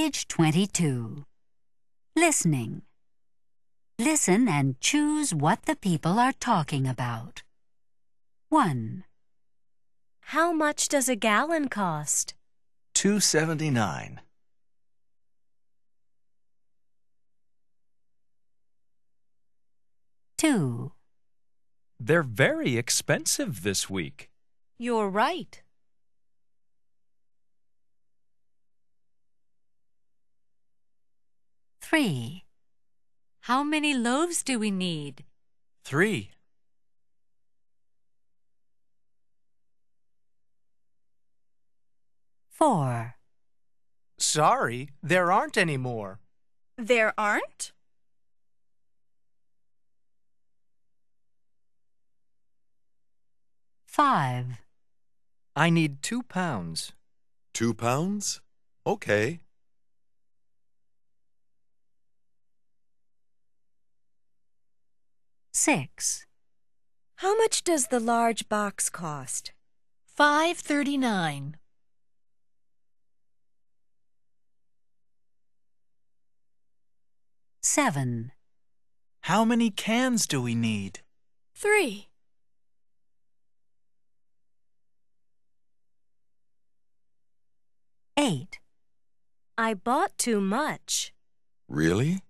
Page 22. Listening. Listen and choose what the people are talking about. 1. How much does a gallon cost? $2.79. 2. They're very expensive this week. You're right. 3. How many loaves do we need? 3. 4. Sorry, there aren't any more. There aren't? 5. I need 2 pounds. 2 pounds? Okay. 6. How much does the large box cost? $5.39. 7. How many cans do we need? 3. 8. I bought too much. Really?